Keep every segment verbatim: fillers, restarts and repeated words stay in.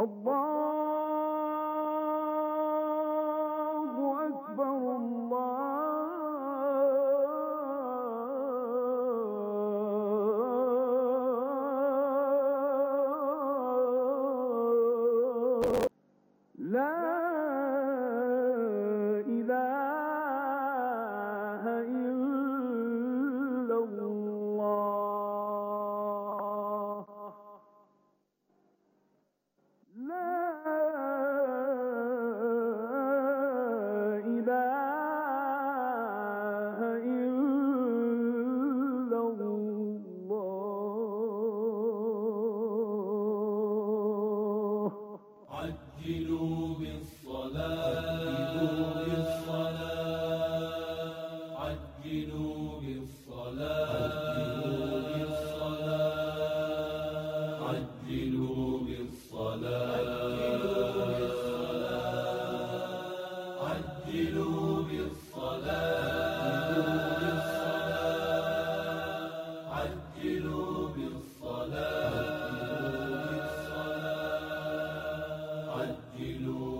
الله أكبر الله لا إله إلا الله لا إله إلا الله عجلوا بالصلاة عجلوا بالصلاة عجلوا بالصلاة عجلوا بالصلاة عجلوا بالصلاة عجلوا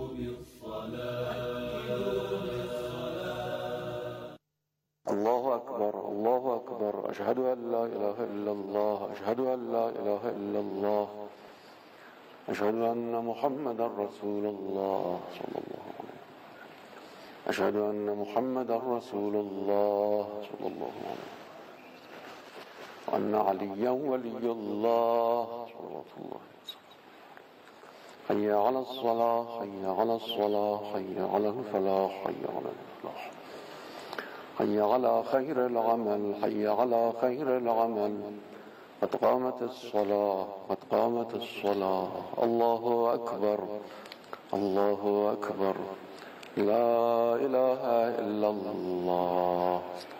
بالصلاة. الله أكبر الله أكبر أشهد أن لا إله إلا الله أشهد أن لا إله إلا الله أشهد أن محمدا رسول الله صلى الله عليه وسلم أشهد أن محمدا رسول الله صلى الله عليه وسلم وأن عليا ولي الله صلوات الله وسلم. حي على الصلاة حي على الصلاة حي على الفلاح حي على الفلاح حي على خير العمل حي على خير العمل قد قامت الصلاة قد قامت الصلاة الله أكبر الله أكبر لا إله إلا الله.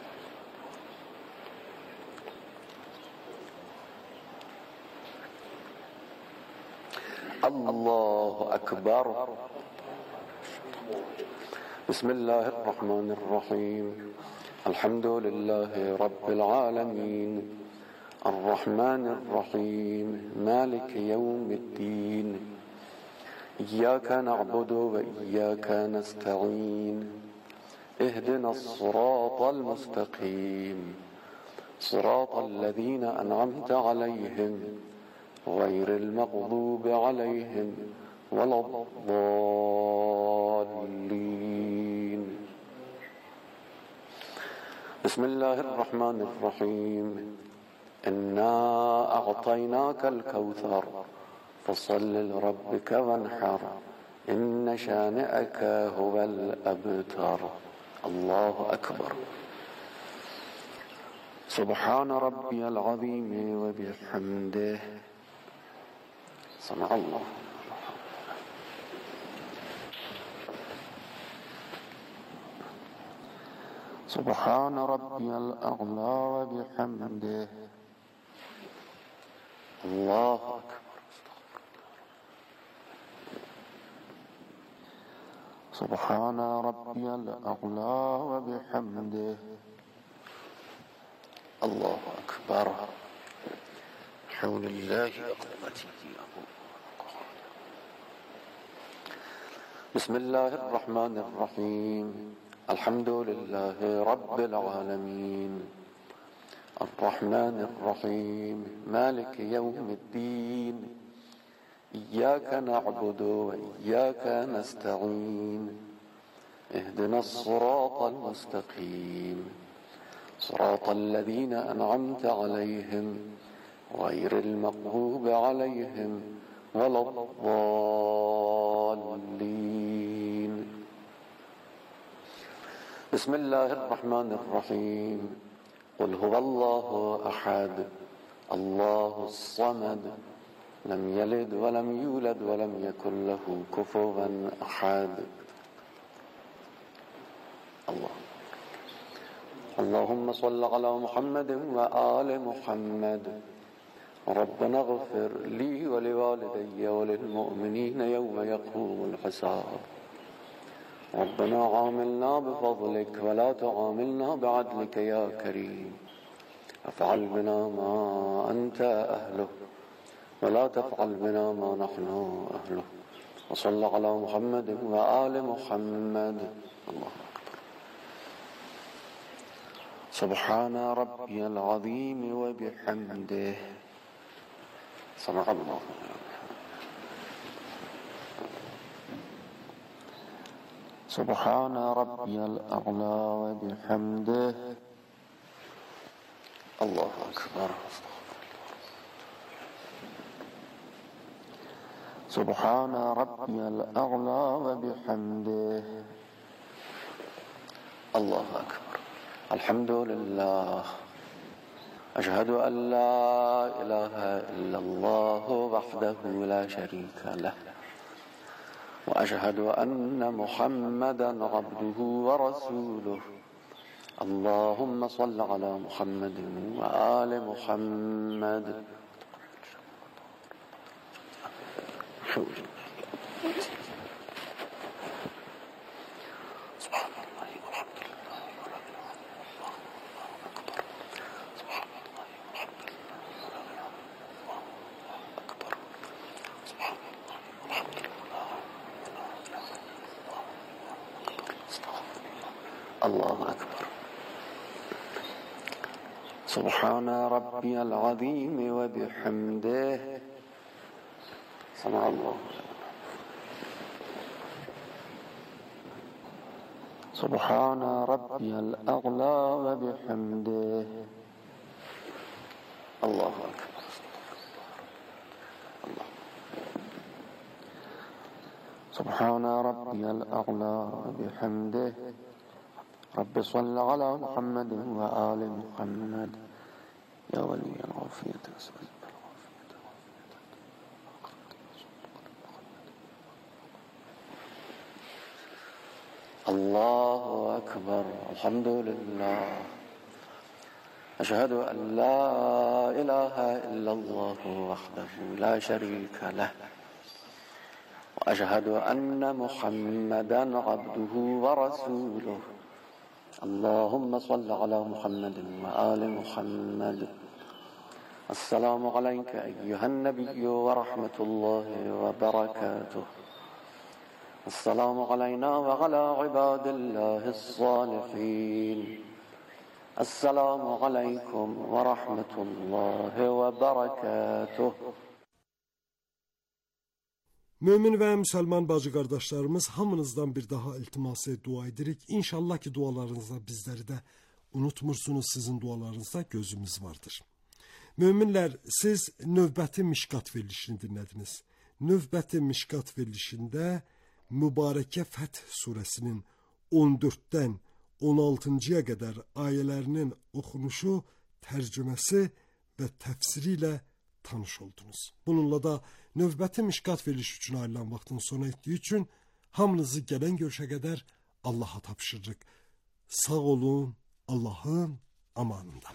الله أكبر. بسم الله الرحمن الرحيم الحمد لله رب العالمين الرحمن الرحيم مالك يوم الدين إياك نعبد وإياك نستعين اهدنا الصراط المستقيم صراط الذين أنعمت عليهم غير المغضوب عليهم ولا الضالين. بسم الله الرحمن الرحيم إنا أعطيناك الكوثر فصل لربك وانحر إن شانئك هو الأبتر. الله أكبر. سبحان ربي العظيم وبحمده سمع الله. سبحان ربي الأعلى وبحمده الله أكبر. سبحان ربي الأعلى وبحمده الله أكبر. حول الله قوتي. بسم الله الرحمن الرحيم الحمد لله رب العالمين الرحمن الرحيم مالك يوم الدين إياك نعبد وإياك نستعين اهدنا الصراط المستقيم صراط الذين أنعمت عليهم غير المغضوب عليهم ولا الضالين. بسم الله الرحمن الرحيم قل هو الله أحد الله الصمد لم يلد ولم يولد ولم يكن له كفوا أحد. الله اللهم صل على محمد وآل محمد. ربنا اغفر لي ولوالدي وللمؤمنين يوم يقوم الحساب. ربنا عاملنا بفضلك ولا تعاملنا بعدلك يا كريم. افعل بنا ما أنت أهله ولا تفعل بنا ما نحن أهله وصلى على محمد وآل محمد. الله أكبر. سبحان ربي العظيم وبحمده. سمع الله. سبحان ربي الأعلى وبحمده. الله أكبر. سبحان ربي الأعلى وبحمده. الله أكبر. الحمد لله. أشهد أن لا إله إلا الله وحده لا شريك له وأشهد أن محمدا عبده ورسوله. اللهم صل على محمد وآل محمد. سبحان الله والحمد لله ولا إله إلا الله أكبر. سبحان الله والحمد لله ولا إله إلا الله أكبر. سبحان الله والحمد لله ولا إله إلا الله أكبر. الله أكبر. سبحان ربي العظيم وبحمده. سمع الله. سبحان ربي الأعلى وبحمده. الله أكبر. الله. سبحان ربي الأعلى وبحمده. رب صل على محمد وآل محمد. يا ولي العافية أسأل الله أكبر. الحمد لله. أشهد أن لا إله إلا الله وحده لا شريك له وأشهد أن محمدا عبده ورسوله. اللهم صل على محمد وآل محمد. السلام عليك أيها النبي ورحمة الله وبركاته. السلام علينا وعلى عباد الله الصالحين. السلام عليكم ورحمة الله وبركاته. Mömin və müsəlman bacı qardaşlarımız, hamınızdan bir daha iltiması dua edirik. İnşallah ki dualarınızda bizləri də unutmursunuz. Sizin dualarınızda gözümüz vardır. Möminlər, siz növbəti Mişqat verilişini dinlədiniz. Növbəti Mişqat verilişində Mübarəkə Fəth surəsinin on dörddən on altıncıya qədər ayələrinin oxunuşu, tərcüməsi və təfsiri ilə tanış oldunuz. Bununla da növbəti Mişqat verilişi üçün ayrılan vaxtın sona etdiyi üçün hamınızı gələn görüşə qədər Allaha tapşırırıq. Sağ olun, Allahın amanında.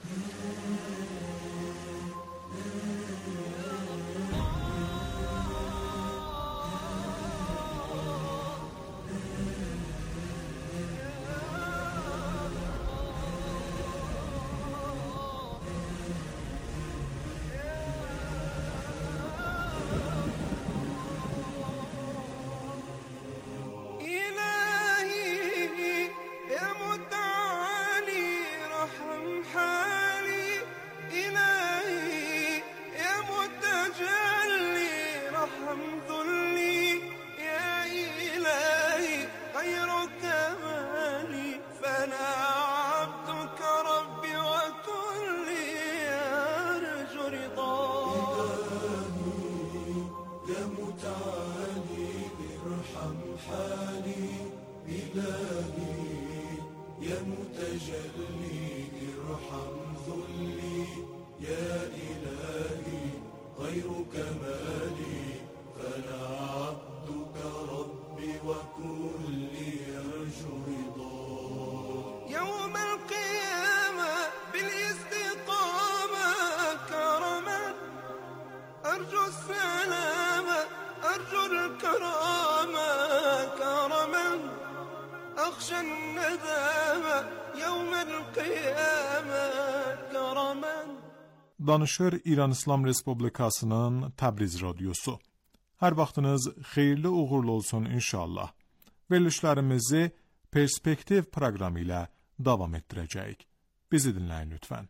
Danışır İran İslam Respublikasının Təbriz radiosu. Hər vaxtınız xeyirli uğurlu olsun inşallah. Verilişlərimizi Perspektiv proqramı ilə davam etdirəcəyik. Bizi dinləyin lütfən.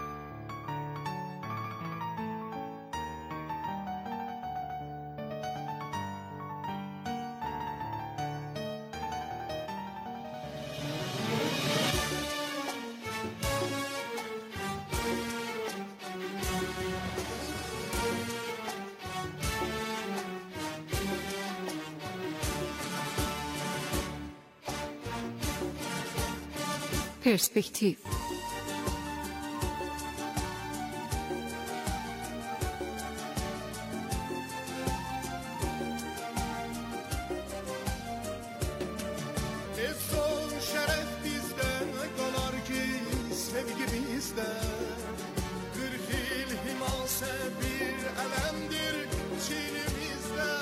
Perspektiv. Son şeref bizden kalar ki sevgi bizden. Kırk yıl himase bir elemdir çiğnimizde.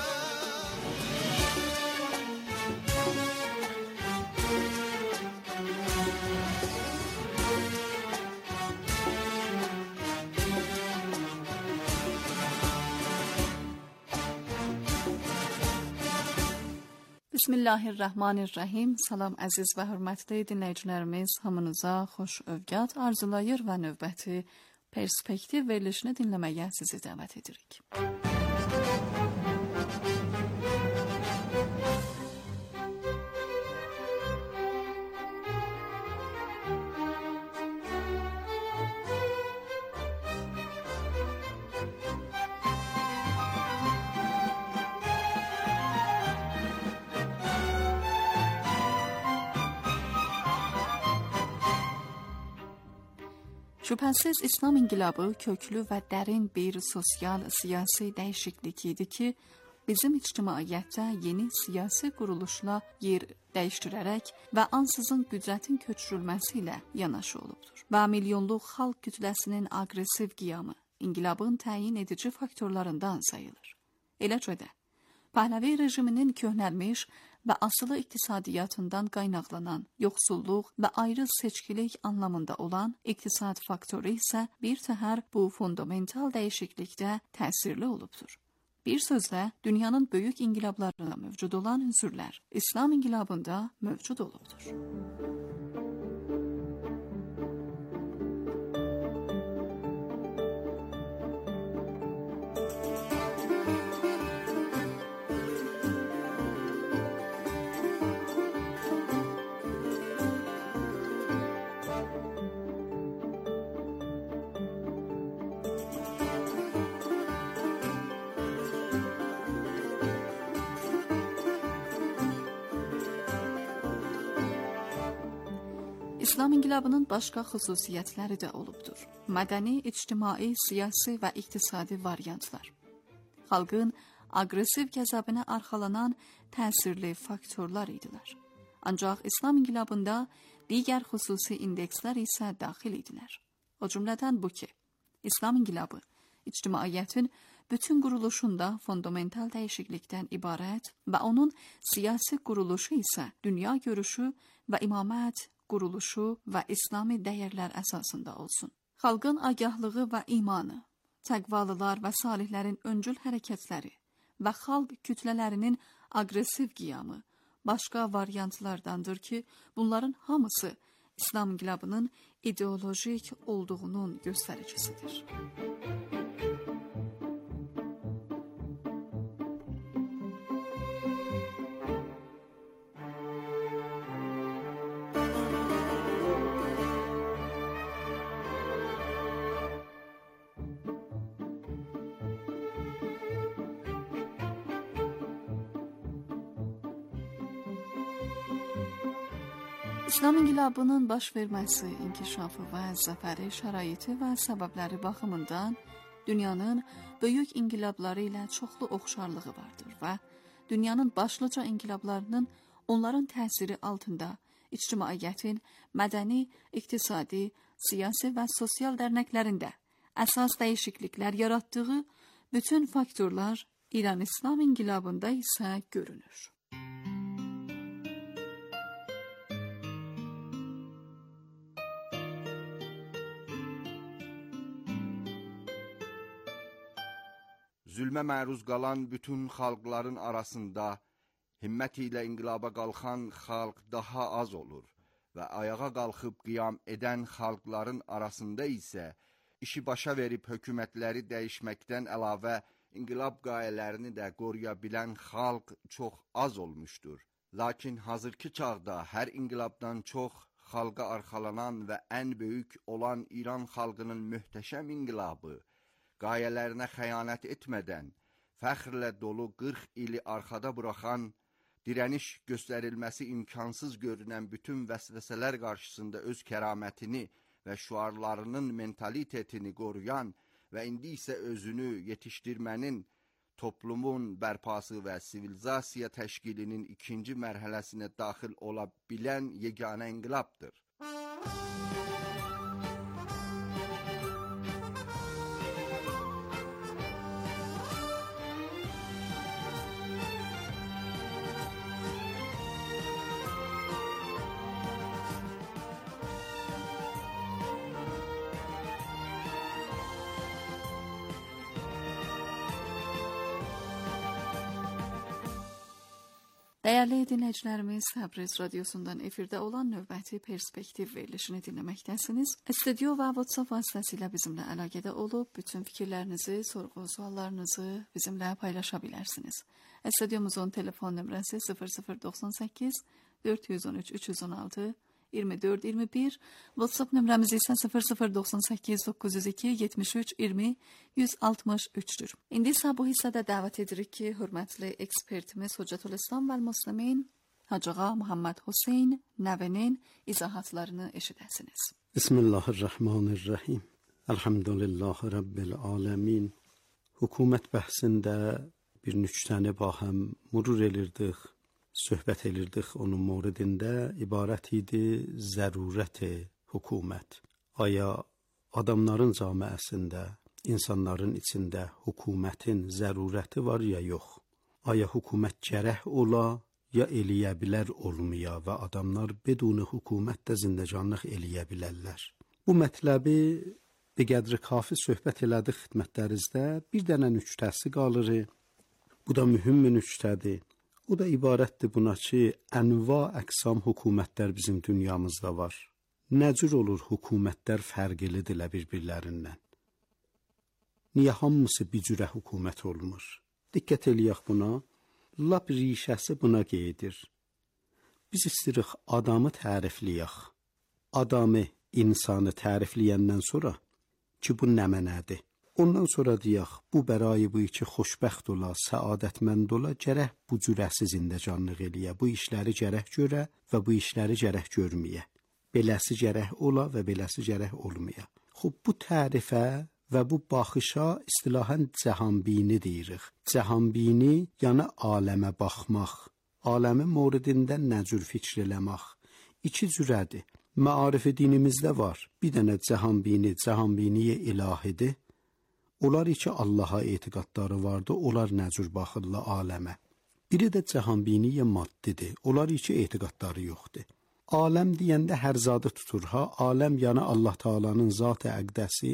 Bismillahirrahmanirrahim. Salam əziz və hörmətli dinləyicilərimiz, hamınıza xoş övqat arzulayır və növbəti Perspektiv verilişini dinləməyə sizi dəvət edirik. Şübhəsiz İslam inqilabı köklü və dərin bir sosial siyasi dəyişiklik idi ki, bizim ictimaiyyətdə yeni siyasi quruluşla yer dəyişdirərək və ansızın qüdrətin köçürülməsi ilə yanaşı olubdur. Və milyonluq xalq kütləsinin aqressiv qiyamı inqilabın təyin edici faktorlarından sayılır. Eləcə də, Pəhləvi rejiminin köhnəlmiş və asılı iqtisadiyyatından qaynaqlanan yoxsulluq və ayrı seçkilik anlamında olan iqtisad faktoru isə bir təhər bu fundamental dəyişiklikdə təsirli olubdur. Bir sözlə, dünyanın böyük inqilablarında mövcud olan ünsürlər İslam inqilabında mövcud olubdur. İslam inqilabının başqa xüsusiyyətləri də olubdur. Mədəni, ictimai, siyasi və iqtisadi variantlar. Xalqın aqressiv qəzəbinə arxalanan təsirli faktorlar idilər. Ancaq İslam inqilabında digər xüsusi indekslər isə daxil idilər. O cümlədən bu ki, İslam inqilabı ictimaiyyətin bütün quruluşunda fundamental dəyişiklikdən ibarət və onun siyasi quruluşu isə dünya görüşü və imamət quruluşu və İslami dəyərlər əsasında olsun. Xalqın agahlığı və imanı, təqvalılar və salihlərin öncül hərəkətləri və xalq kütlələrinin aqressiv qiyamı başqa variantlardandır ki, bunların hamısı İslam inqilabının ideolojik olduğunun göstəricisidir. İslam inqilabının baş verməsi, inkişafı və zəfəri şəraiti və səbəbləri baxımından dünyanın böyük inqilabları ilə çoxlu oxşarlığı vardır və dünyanın başlıca inqilablarının onların təsiri altında ictimaiyyətin mədəni, iqtisadi, siyasi və sosial dərnəklərində əsas dəyişikliklər yaratdığı bütün faktorlar İran İslam inqilabında isə görünür. zülmə məruz qalan bütün xalqların arasında himmət ilə inqilaba qalxan xalq daha az olur və ayağa qalxıb qiyam edən xalqların arasında isə işi başa verib hökumətləri dəyişməkdən əlavə inqilab qayələrini də qoruya bilən xalq çox az olmuşdur. Lakin hazırki çağda hər inqilabdan çox xalqa arxalanan və ən böyük olan İran xalqının möhtəşəm inqilabı, qayələrinə xəyanət etmədən, fəxrlə dolu qırx ili arxada buraxan, dirəniş göstərilməsi imkansız görünən bütün vəsvəsələr qarşısında öz kəramətini və şüarlarının mentalitetini qoruyan və indi isə özünü yetişdirmənin, toplumun bərpası və sivilizasiya təşkilinin ikinci mərhələsinə daxil ola bilən yeganə inqilabdır. Dəyərli dinləyicilərimiz, Təbriz radiosundan efirdə olan növbəti perspektiv verilişini dinləməkdəsiniz. Studio və WhatsApp vasitəsilə bizimlə əlaqədə olub, bütün fikirlərinizi, sorğu, suallarınızı bizimlə paylaşa bilərsiniz. Studiomuzun telefon nömrəsi sıfır sıfır doxsan səkkiz dörd yüz on üç üç yüz on altı iyirmi dörd iyirmi bir, WhatsApp nömrəmiz isə sıfır sıfır doxsan səkkiz doqquz yüz iki yetmiş üç iyirmi yüz altmış üçdür. İndi isə bu hissədə dəvət edirik ki, hörmətli ekspertimiz Hüccətülislam və Müslimin Hacı Ağa Muhammed Hüseyn Nəvinin izahatlarını eşidəsiniz. Bismillahirrahmanirrahim. Elhamdülillahi Rabbil alemin. Hökumət bəhsində bir nüktəni bahəm murur elirdik, söhbət elirdik. Onun mövridində ibarət idi zərurət hökumət. Aya adamların cəmiyyətində, insanların içində hökumətin zərurəti var ya yox? Aya hökumət gərək ola ya eləyə bilər olmaya və adamlar beduni hökumət də zindəcanlıq eləyə bilərlər. Bu mətləbi bir qədri kafi söhbət elədik xidmətlərinizdə. Bir dənə nüktəsi qalır. Bu da mühüm bir nüktədir. O da ibarətdir buna ki, ənva əqsam hökumətlər bizim dünyamızda var. Nə cür olur hökumətlər fərqlidirlər bir-birlərindən? Niyə hamısı bir cürə hökumət olmur? Diqqət eləyək buna. Lap rişəsi buna qeydir. Biz istirik adamı tərifləyək. Adamı, insanı tərifləyəndən sonra ki, bu nə mənədir? Ondan sonra deyək, bu bərayı bu iki xoşbəxt ola, səadətmənd ola, gərək bu cürəsi zindəcanlıq eləyə, bu işləri gərək görə və bu işləri gərək görməyə. Beləsi gərək ola və beləsi gərək olmaya. Xub, bu tərifə və bu baxışa istilahən cəhanbini deyirik. Cəhanbini, yəni aləmə baxmaq, aləmin mövridində nə cür fikr eləmək. İki cürədir. Məarifi dinimizdə var. Bir dənə cəhanbini, cəhanbiniyə ilahidir. Onlar iki Allaha etiqadları vardı, onlar nə cür baxırlar aləmə. Biri də cəhanbiniyə maddidir, onlar iki etiqadları yoxdur. Aləm deyəndə hər zadı tutur ha, aləm yəni Allah Taala'nın zat-ı əqdəsi,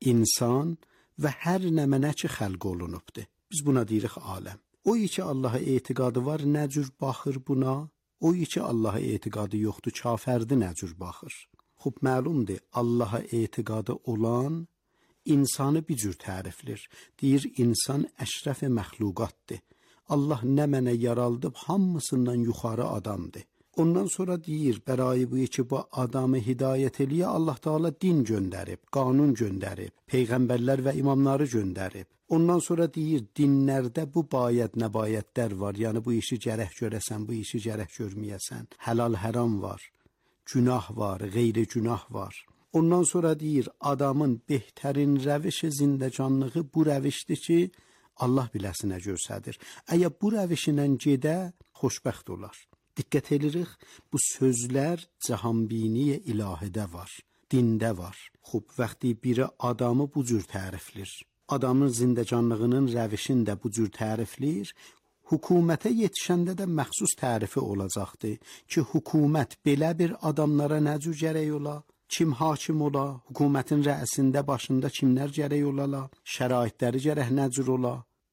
insan və hər nə mənə ki xəlq olunubdur. Biz buna deyirik aləm. O iki Allaha etiqadı var, nə cür baxır buna? O iki Allaha etiqadı yoxdur, kafirdir, nə cür baxır? Xub, məlumdur, Allaha etiqadı olan İnsanı bir cür təriflir. Deyir, insan əşrəf-i məxluqatdır. Allah nə mənə yaraldıb, hamısından yuxarı adamdır. Ondan sonra deyir, bərayı bu ki, bu adamı hidayət eləyə Allah Teala din göndərib, qanun göndərib, peyğəmbərlər və imamları göndərib. Ondan sonra deyir, dinlərdə bu bayət, nəbayətlər var. Yəni, bu işi gərək görəsən, bu işi gərək görməyəsən. Həlal, həram var, günah var, qeyri günah var. Ondan sonra deyir, adamın behtərin rəvişi zindəcanlığı bu rəvişdir ki, Allah biləsinə görsədir. Əgər bu rəvişlə gedə, xoşbəxt olar. Diqqət edirik, bu sözlər cəhanbiniyə ilahidə var, dində var. Xub, vaxtı biri adamı bu cür təriflir. Adamın zindəcanlığının rəvişini də bu cür təriflir. Hökumətə yetişəndə də məxsus tərifi olacaqdır ki, hökumət belə bir adamlara nə cür gərək ola? Kim hakim ola, hökumətin rəisində, başında kimlər gərək olala, şəraitləri gərək nə cür ola,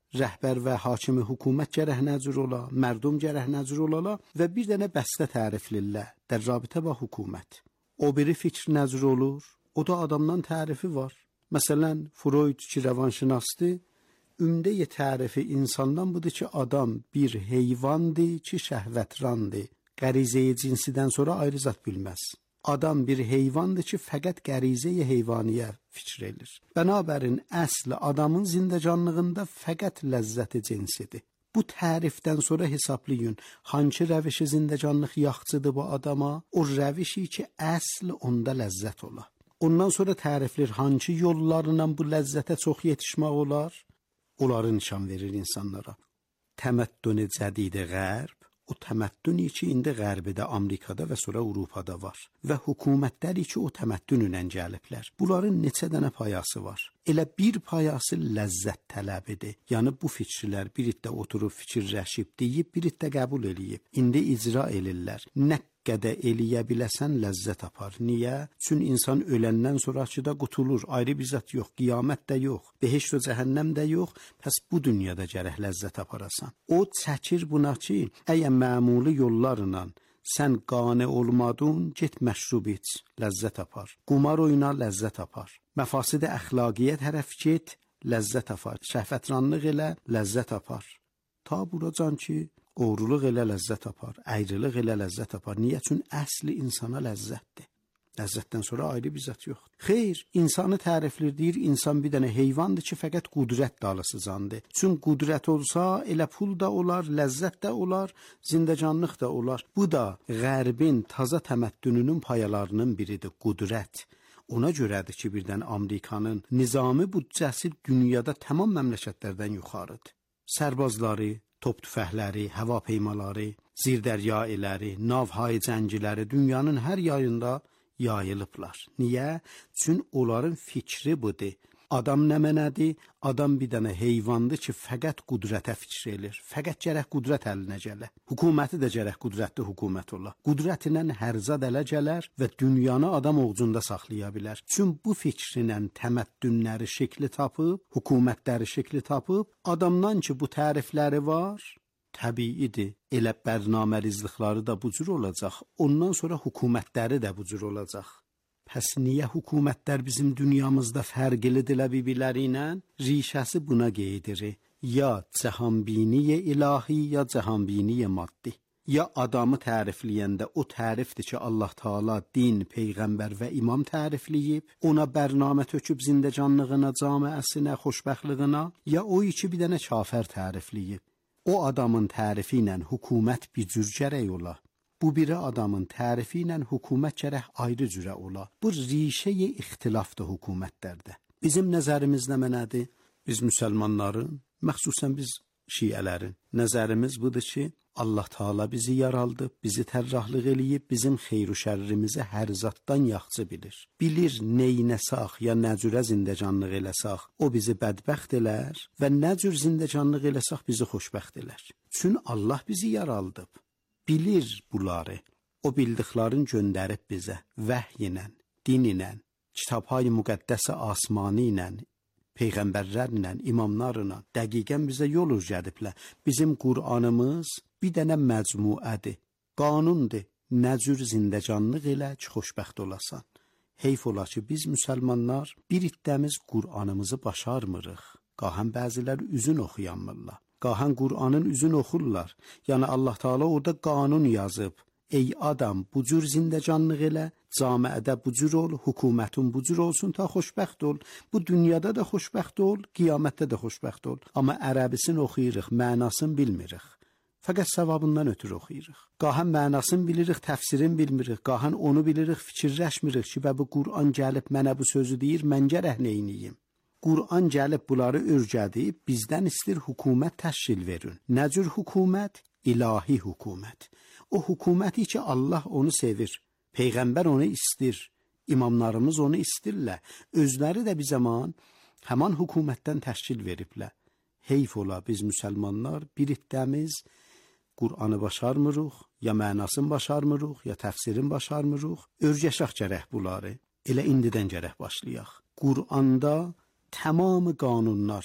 rəhbər və hakimi hökumət gərək nəcür ola, mərdum gərək nəcür olala və bir dənə bəstə təriflirlər در رابطه با حکومت. O biri fikr nəcür olur, o da adamdan tərifi var. Məsələn, Freud ki rəvanşünasdır, ümdə tərifi insandan budur ki, adam bir heyvandır ki şəhvətrandır. Qərizə-i cinsidən sonra ayrı zat bilməz. Adam bir heyvandır ki, fəqət qərizə-i heyvaniyə fikr edir. Bənabərin əsl adamın zindəcanlığında fəqət ləzzət-i cinsidir. Bu tərifdən sonra hesablayın, hangi rəvişi zindəcanlıq yaxçıdır bu adama, o rəvişi ki, əsl onda ləzzət ola. Ondan sonra təriflir, hangi yollarla bu ləzzətə çox yetişmək olar, onları nişan verir insanlara. Təməddün-i cədid-i qərb, o təməddünü ki, indi Qərbidə, Amerikada və sonra Avropada var. Və hökumətləri ki, o təməddünlə gəliblər. Bunların neçə dənə payası var. Elə bir payası ləzzət tələbidir. Yəni, bu fikrlər bir iddə oturub fikirləşib, deyib, bir iddə qəbul eləyib. İndi icra elirlər. Nə qədə eləyə biləsən ləzzət apar. Niyə? Çün insan öləndən sonraki da qutulur. Ayrı bir zat yox, qiyamət də yox, behişt və cəhənnəm də yox. Pəs bu dünyada gərək ləzzət aparasan. O çəkir buna ki, əgər məmuli yollarla sən qane olmadın, get məşrub iç, ləzzət apar. Qumar oyna, ləzzət apar. Məfasid-i əxlaqiyyə tərəf get, ləzzət apar. Şəhvətranlıq elə, ləzzət apar. Ta buracan ki, oğruluq elə ləzzət apar, əyrılıq elə ləzzət apar. Niyə? Çün əsli insana ləzzətdir. Ləzzətdən sonra ayrı bir zat yoxdur. Xeyr, insanı təriflir, deyir, insan bir dənə heyvandır ki, fəqət qudrət dalısıcandır. Çün qudrət olsa, elə pul da olar, ləzzət də olar, zindəcanlıq da olar. Bu da Qərbin taza təməddününün payalarının biridir, qudrət. Ona görədir ki, birdən Amerikanın nizami büdcəsi dünyada tamam məmləkətlərdən yuxarıdır. Sərbazları, top tüfəkləri, hava peymaları, zirdərya eləri, navhay cəngiləri dünyanın hər yayında yayılıblar. Niyə? Çün onların fikri budur. Adam nə mənədir? Adam bir dənə heyvandır ki, fəqət qudrətə fikr edir. Fəqət gərək qudrət əlinə gələ. Hukuməti də gərək qudrətli hukumət ola. Qudrətlə hərzad ələ gələr və dünyanı adam oğcunda saxlaya bilər. Çün bu fikrinlə təməddünləri şəkli tapıb, hukumətləri şəkli tapıb, adamdan ki, bu tərifləri var, təbiidir. Elə bərnamərizlikləri da bu cür olacaq. Ondan sonra hukumətləri də bu cür olacaq. Pəs niyə hukumətlər bizim dünyamızda fərqlidirlər bir-birləri ilə? Rişəsi buna qeydir. Ya cəhanbiniyə ilahi, ya cəhanbiniyə maddi. Ya adamı tərifləyəndə o tərifdir ki, Allah Taala din, peyğəmbər və imam tərifləyib, ona bərnamə töküb zindəcanlığına, camiəsinə, xoşbəxtliyinə, ya o iki bir dənə kafir tərifləyib. O adamın tərifi ilə hökumət bir cür gərək ola. Bu biri adamın tərifi ilə hökumət gərək ayrı cürə ola. Bu rişəyi ixtilafdır hökumətlərdə. Bizim nəzərimiz nə mənədir? Biz müsəlmanların, məxsusən biz şiələrin nəzərimiz budur ki, Allah Taala bizi yaraldıb, bizi tərrahlıq eləyib, bizim xeyr-u şərrimizi hər zatdan yaxşı bilir. Bilir neynəsaq ya nəcürə zindəcanlıq eləsaq, o bizi bədbəxt elər və nəcür zindəcanlıq eləsaq bizi xoşbəxt elər. Çün Allah bizi yaraldıb, bilir bunları. O bildiklərin göndərib bizə vəhy ilə, din ilə, kitab-ı müqəddəs asmani ilə, peyğəmbərlərlə, imamlarla dəqiqən bizə yol üzədiblər. Bizim Qur'anımız bir dənə məcmuədir, qanundur. Nəcür zindəcanlıq elə ki, xoşbəxt olasan. Heyf ola ki, biz müsəlmanlar bir iddəmiz Qur'anımızı başarmırıq. Qahən bəzilər üzün oxuyanmırlar. Qahən Qur'anın üzün oxurlar. Yəni Allah Taala orada qanun yazıb. Ey adam, bu cür zindəcanlıq elə, camiədə bu cür ol, hökumətin bu cür olsun ta xoşbəxt ol. Bu dünyada da xoşbəxt ol, qiyamətdə də xoşbəxt ol. Amma ərəbisini oxuyuruq, mənasını bilmirik. Fəqət savabından ötürü oxuyuruq. Qahən mənasını bilirik, təfsirini bilmirik. Qahən onu bilirik, fikirləşmirik ki, və bu Qur'an gəlib mənə bu sözü deyir, mən gərək neyniyim? Qur'an gəlib bunları örgədib, bizdən istir hökumət təşkil verin. Nə cür hökumət? İlahi hökumət. O hökuməti ki, Allah onu sevir, peyğəmbər onu istir, imamlarımız onu istirlər, özləri də bir zaman həman hökumətdən təşkil veriblər. Heyf ola biz müsəlmanlar bir iddəmiz Qur'anı başarmırıq, ya mənasını başarmırıq, ya təfsirini başarmırıq, örgəşək gərək bunları, elə indidən gərək başlayaq. Qur'anda tamamı qanunlar,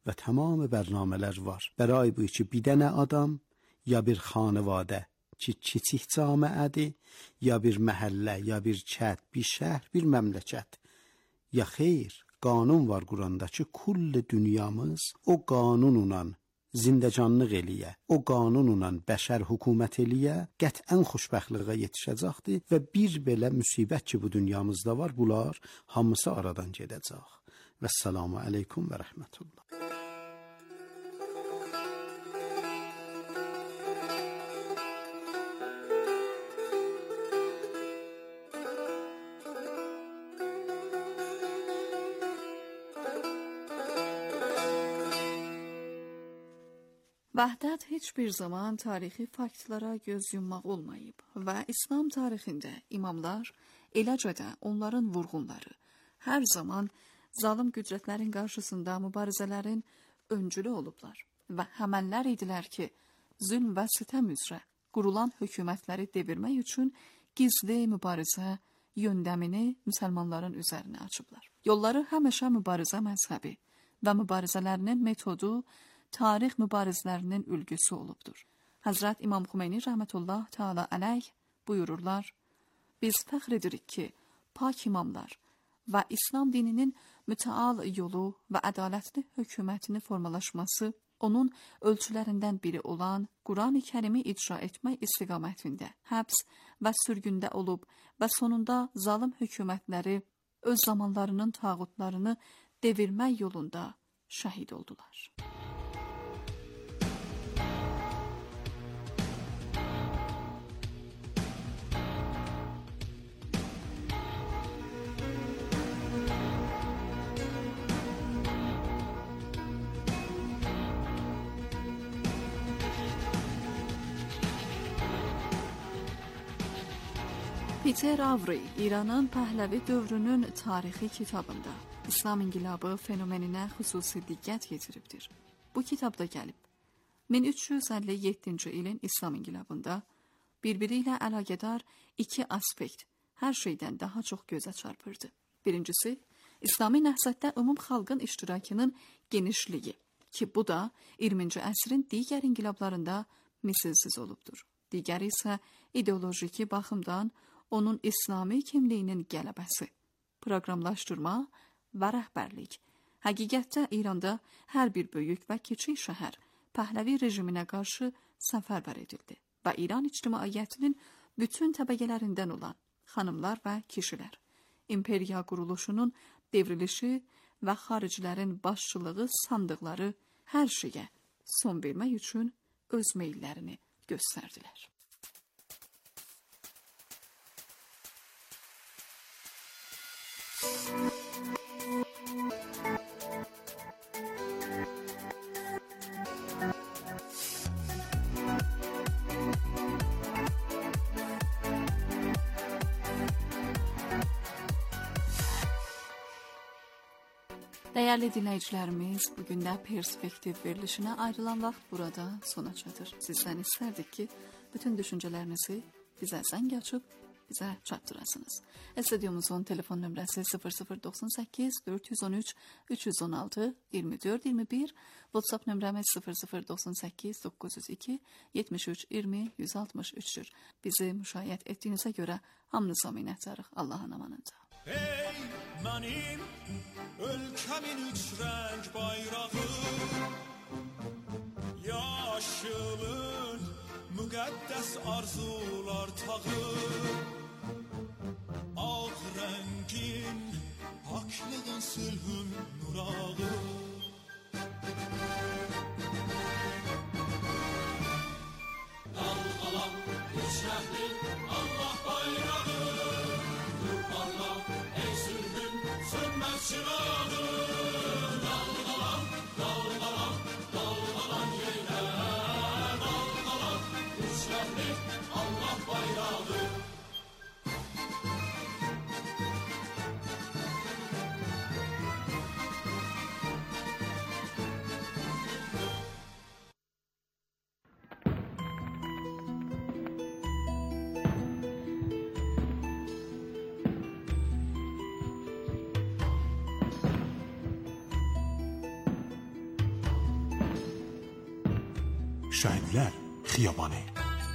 ve tamam برنامه‌ler var. برای bu ki bir dənə adam ya bir xanəvadə ki kiçik cəmiədir, ya bir məhəllə, ya bir kənd, bir şəhər, bir məmləkət. Ya xeyr, qanun var Quranda ki, kull dünyamız o qanunla zindəcanlıq eləyə, o qanunla bəşər hökumət eləyə, qətən xoşbəxtliyə yetişəcəkdir və bir belə müsibət ki bu dünyamızda var, bunlar hamısı aradan gedəcək. Vəssalamu aleykum və rəhmətullah. Vəhdət heç bir zaman tarixi faktlara göz yummaq olmayıb və İslam tarixində imamlar, eləcə də onların vurğunları hər zaman zalim qüdrətlərin qarşısında mübarizələrin öncülü olublar və həmənlər idilər ki, zülm və sitəm üzrə qurulan hökumətləri devirmək üçün gizli mübarizə yöndəmini müsəlmanların üzərinə açıblar. Yolları həmişə mübarizə məzhəbi və mübarizələrinin metodu tarix mübarizlərinin ülgüsü olubdur. Həzrət İmam Xümeyni rəhmətullah təala əleyh buyururlar, biz fəxr edirik ki, pak imamlar və İslam dininin mütəal yolu və ədalətli hökumətini formalaşması onun ölçülərindən biri olan Quran-ı Kərimi icra etmək istiqamətində həbs və sürgündə olub və sonunda zalim hökumətləri öz zamanlarının tağutlarını devirmək yolunda şəhid oldular. Peter Avri, İranın Pəhləvi dövrünün tarixi kitabında İslam inqilabı fenomeninə xüsusi diqqət yetiribdir. Bu kitabda gəlib, min üç yüz əlli yeddinci ilin İslam inqilabında bir-biri ilə əlaqədar iki aspekt hər şeydən daha çox gözə çarpırdı. Birincisi, İslami nəhzətdə ümum xalqın iştirakının genişliyi ki, bu da iyirminci əsrin digər inqilablarında misilsiz olubdur. Digəri isə ideolojiki baxımdan onun İslami kimliyinin qələbəsi, proqramlaşdırma və rəhbərlik. Həqiqətdə İranda hər bir böyük və kiçik şəhər Pəhləvi rejiminə qarşı səfərbər edildi və İran ictimaiyyətinin bütün təbəqələrindən olan xanımlar və kişilər, imperiya quruluşunun devrilişi və xaricilərin başçılığı sandıqları hər şeyə son vermək üçün öz meyllərini göstərdilər. Dəyərli dinləyicilərimiz, bugün də perspektiv verilişinə ayrılan vaxt burada sona çatır. Sizdən istərdik ki, bütün düşüncələrinizi bizə zəng açıb, bizə çatdırasınız. Stüdyomuzun telefon nömrəsi sıfır sıfır doxsan səkkiz dörd yüz on üç üç yüz on altı iyirmi dörd iyirmi bir, WhatsApp nömrəmiz sıfır sıfır doxsan səkkiz doqquz yüz iki yetmiş üç iyirmi yüz altmış üçdür. Bizi müşahidə etdiyinizə görə hamınıza minnətdarıq. Allahın amanında. Ey mənim ölkəmin üç rəng bayrağı, yaşılın müqəddəs arzular tağı, ağ rəngin paklığın sülhün nurağı. Dalğalan üç rəngli Allah bayrağı, sönmez çırağı. Dalgalan, dalgalan, dalgalan yine, dalgalan, üç rəngli Allah bayrağı. Şəhidlər Xiyabanı.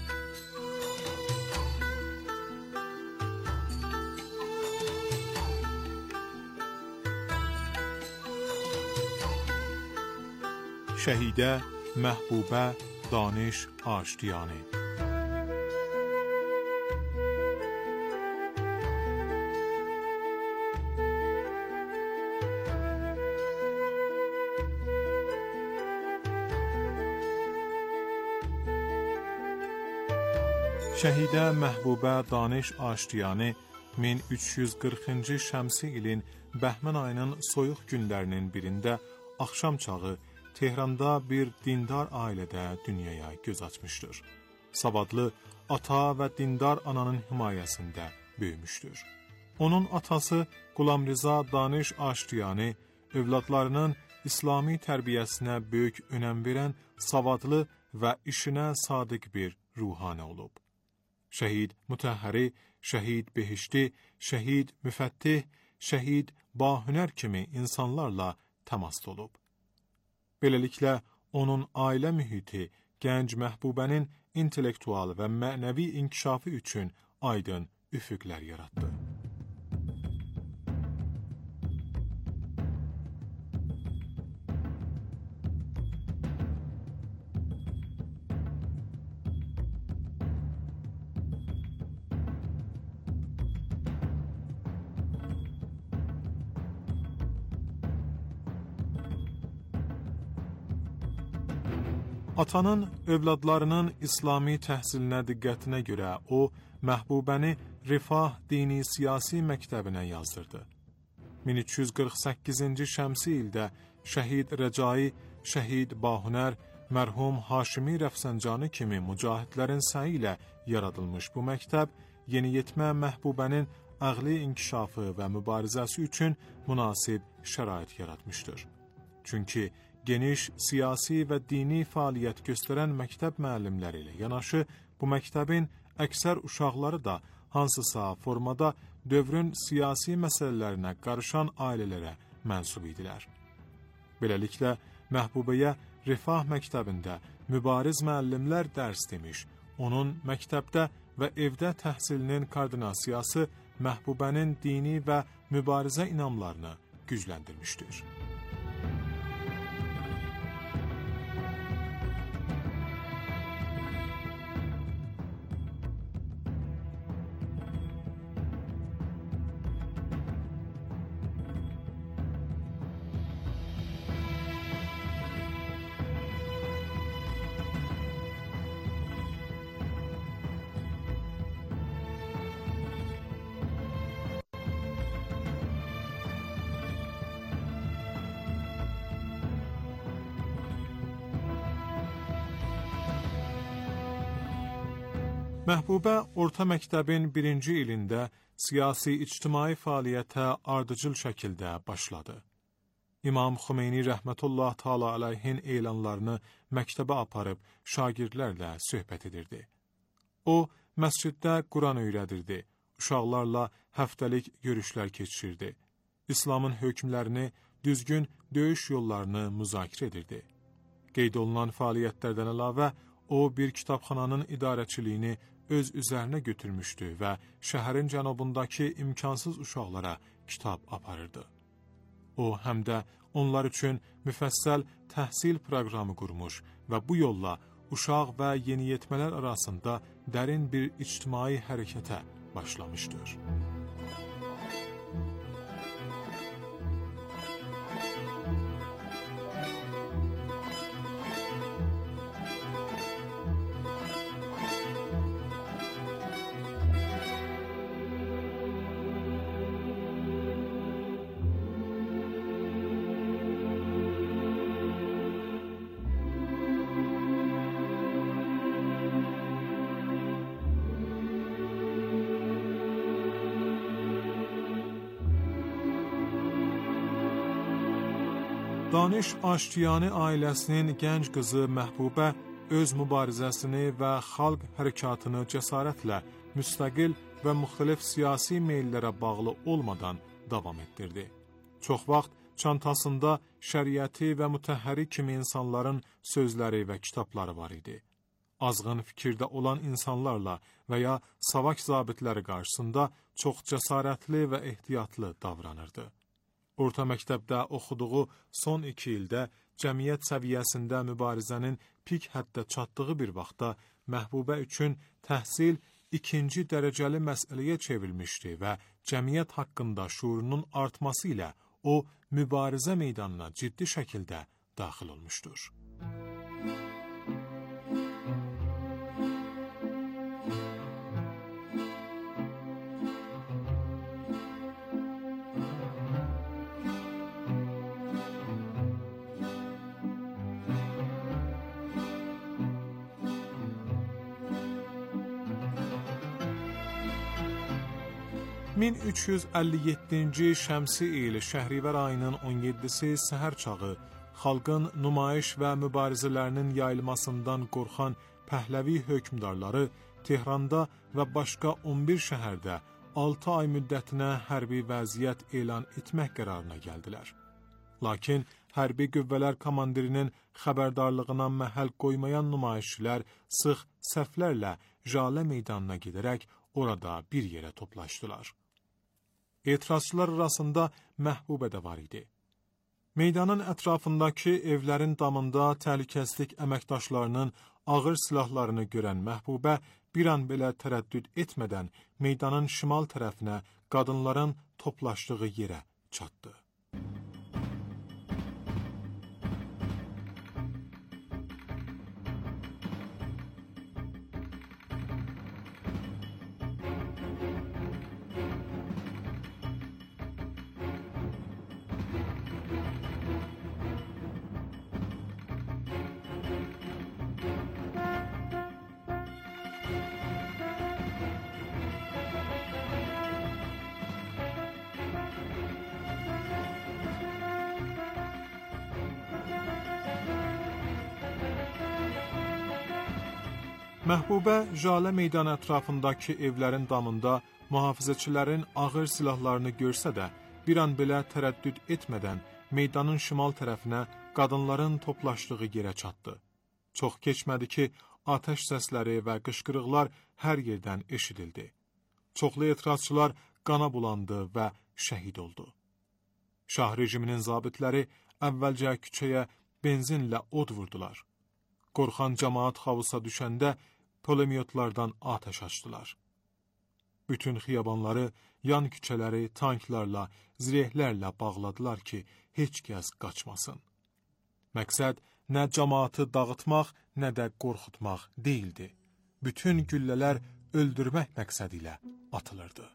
Şəhidə Məhbubə Daniş Aştiyani. Şəhidə Məhbubə Daniş Aştiyani min üç yüz qırxıncı şəmsi ilin Bəhmən ayının soyuq günlərinin birində axşam çağı Tehranda bir dindar ailədə dünyaya göz açmışdır. Savadlı ata və dindar ananın himayəsində böyümüşdür. Onun atası Qulamriza Daniş Aştiyani övladlarının İslami tərbiyəsinə böyük önəm verən savadlı və işinə sadiq bir ruhani olub. Şəhid Mütəhhəri, Şəhid Behişti, Şəhid Müfəttih, Şəhid Bahünər kimi insanlarla təmasda olub. Beləliklə, onun ailə mühiti gənc Məhbubənin intellektual və mənəvi inkişafı üçün aydın üfüqlər yaratdı. Atanın övladlarının İslami təhsilinə diqqətinə görə o, Məhbubəni Rifah Dini Siyasi Məktəbinə yazdırdı. min üç yüz qırx səkkizinci şəmsi ildə Şəhid Rəcai, Şəhid Bahünər, mərhum Haşimi Rəfsəncani kimi mücahidlərin səyi ilə yaradılmış bu məktəb, yeniyetmə Məhbubənin əqli inkişafı və mübarizəsi üçün münasib şərait yaratmışdır. Çünki geniş siyasi və dini fəaliyyət göstərən məktəb müəllimləri ilə yanaşı, bu məktəbin əksər uşaqları da hansısa formada dövrün siyasi məsələlərinə qarışan ailələrə mənsub idilər. Beləliklə, Məhbubəyə Rifah məktəbində mübariz müəllimlər dərs demiş, onun məktəbdə və evdə təhsilinin koordinasiyası Məhbubənin dini və mübarizə inamlarını gücləndirmişdir. Məhbubə orta məktəbin birinci ilində siyasi-ictimai fəaliyyətə ardıcıl şəkildə başladı. İmam Xümeyni rəhmətullah təala əleyhin elanlarını məktəbə aparıb şagirdlərlə söhbət edirdi. O, məsciddə Quran öyrədirdi, uşaqlarla həftəlik görüşlər keçirirdi. İslamın hökmlərini, düzgün döyüş yollarını müzakirə edirdi. Qeyd olunan fəaliyyətlərdən əlavə, o bir kitabxananın idarəçiliyini öz üzərinə götürmüşdü və şəhərin cənubundakı imkansız uşaqlara kitab aparırdı. O, həm də onlar üçün müfəssəl təhsil proqramı qurmuş və bu yolla uşaq və yeniyetmələr arasında dərin bir ictimai hərəkətə başlamışdır. Daniş Aştiyani ailəsinin gənc qızı Məhbubə öz mübarizəsini və xalq hərəkatını cəsarətlə müstəqil və müxtəlif siyasi meyllərə bağlı olmadan davam etdirdi. Çox vaxt çantasında şəriəti və mütəhhəri kimi insanların sözləri və kitabları var idi. Azğın fikirdə olan insanlarla və ya savak zabitləri qarşısında çox cəsarətli və ehtiyatlı davranırdı. Orta məktəbdə oxuduğu son iki ildə cəmiyyət səviyyəsində mübarizənin pik həddə çatdığı bir vaxtda Məhbubə üçün təhsil ikinci dərəcəli məsələyə çevrilmişdi və cəmiyyət haqqında şuurunun artması ilə o, mübarizə meydanına ciddi şəkildə daxil olmuşdur. min üç yüz əlli yeddinci şəmsi il Şəhrivər ayının on yeddisi səhər çağı xalqın nümayiş və mübarizələrinin yayılmasından qorxan Pəhləvi hökmdarları Tehranda və başqa on bir şəhərdə altı ay müddətinə hərbi vəziyyət elan etmək qərarına gəldilər. Lakin hərbi qüvvələr komandirinin xəbərdarlığına məhəl qoymayan nümayişçilər sıx səhvlərlə Jalə meydanına gedərək orada bir yerə toplaşdılar. Etirazçılar arasında Məhbubə də var idi. Meydanın ətrafındakı evlərin damında təhlükəsizlik əməkdaşlarının ağır silahlarını görən Məhbubə bir an belə tərəddüd etmədən meydanın şimal tərəfinə qadınların toplaşdığı yerə çatdı. Məhbubə Jalə meydanı ətrafındakı evlərin damında mühafizəçilərin ağır silahlarını görsə də, bir an belə tərəddüd etmədən meydanın şimal tərəfinə qadınların toplaşdığı yerə çatdı. Çox keçmədi ki, atəş səsləri və qışqırıqlar hər yerdən eşidildi. Çoxlu etirazçılar qana bulandı və şəhid oldu. Şah rejiminin zabitləri əvvəlcə küçəyə benzinlə od vurdular. Qorxan cəmaat xavusa düşəndə pulemyotlardan atəş açdılar. Bütün xiyabanları, yan küçələri tanklarla, zirehlərlə bağladılar ki, heç kəs qaçmasın. Məqsəd nə cəmaatı dağıtmaq, nə də qorxutmaq deyildi. Bütün güllələr öldürmək məqsədi ilə atılırdı.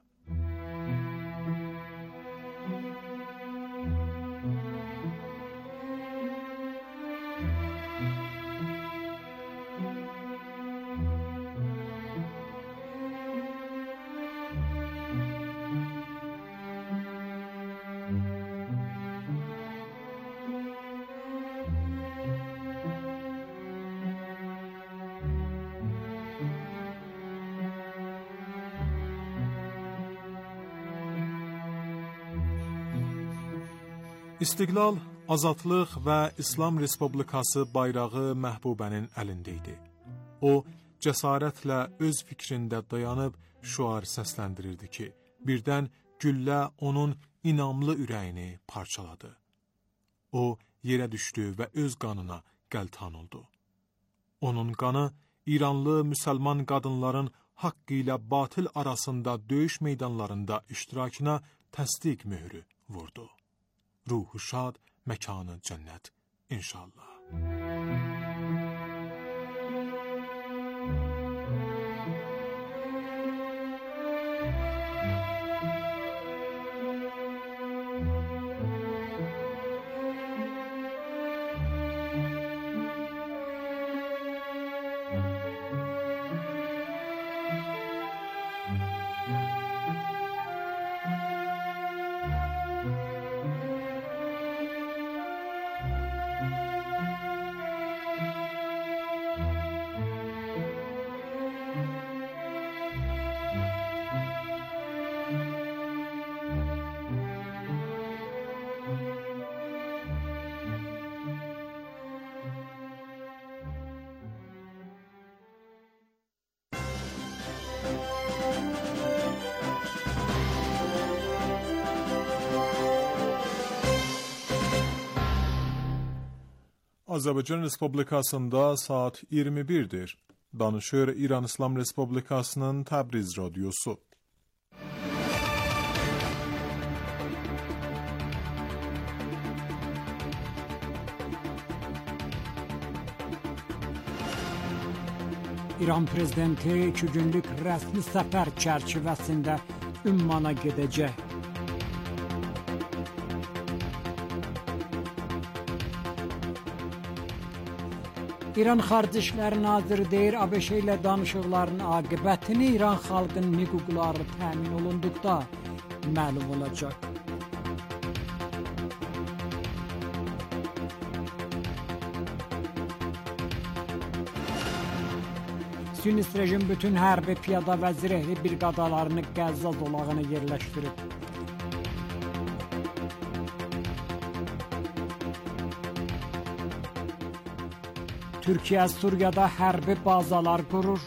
İstiqlal, azadlıq və İslam Respublikası bayrağı Məhbubənin əlində idi. O, cəsarətlə öz fikrində dayanıb şüar səsləndirirdi ki, birdən güllə onun inamlı ürəyini parçaladı. O, yerə düşdü və öz qanına qəltan oldu. Onun qanı, İranlı müsəlman qadınların haqqı ilə batıl arasında döyüş meydanlarında iştirakına təsdiq möhrü vurdu. Ruhu şad, məkanı cənnət, inşallah. Azərbaycan Respublikasında saat iyirmi birdir. Danışır İran İslam Respublikasının Təbriz Radyosu. İran prezidenti iki günlük rəsmi səfər çərçivəsində Ümmana gedəcək. İran Xarici İşlər Naziri deyir, ABŞ ilə danışıqların aqibətini İran xalqının hüquqları təmin olunduqda məlum olacaq. Siyonist rejim bütün hərbi piyada və zirehli briqadalarını Qəzza zolağına yerləşdirib. Türkiyə Suriyada hərbi bazalar qurur.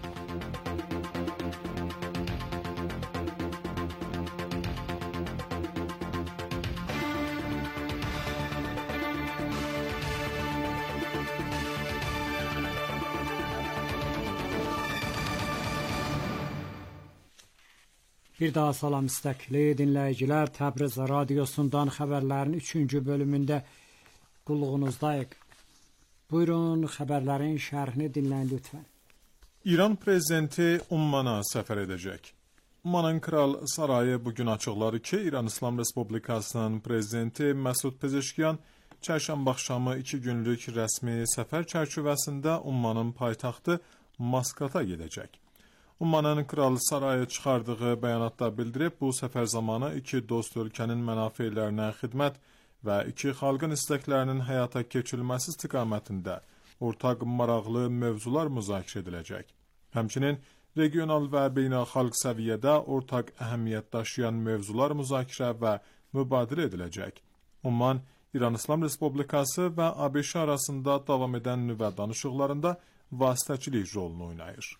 Bir daha salam istəkli dinləyicilər, Təbriz Radiosundan xəbərlərin üçüncü bölümündə qulluğunuzdayıq. Buyurun, xəbərlərin şərhini dinləyin lütfən. İran prezidenti Ummana səfər edəcək. Ummanın Kral Sarayı bugün açıqladı ki, İran İslam Respublikasının prezidenti Məsud Pezeşkiyan çərşənbə axşamı iki günlük rəsmi səfər çərçivəsində Ummanın paytaxtı Maskata gedəcək. Ummanın Kral Sarayı çıxardığı bəyanatda bildirib, bu səfər zamanı iki dost ölkənin mənafeylərinə xidmət və iki xalqın istəklərinin həyata keçirilməsi istiqamətində ortaq maraqlı mövzular müzakirə ediləcək. Həmçinin regional və beynəlxalq səviyyədə ortaq əhəmiyyət daşıyan mövzular müzakirə və mübadilə ediləcək. Umman, İran İslam Respublikası və ABŞ arasında davam edən nüvə danışıqlarında vasitəçilik rolunu oynayır.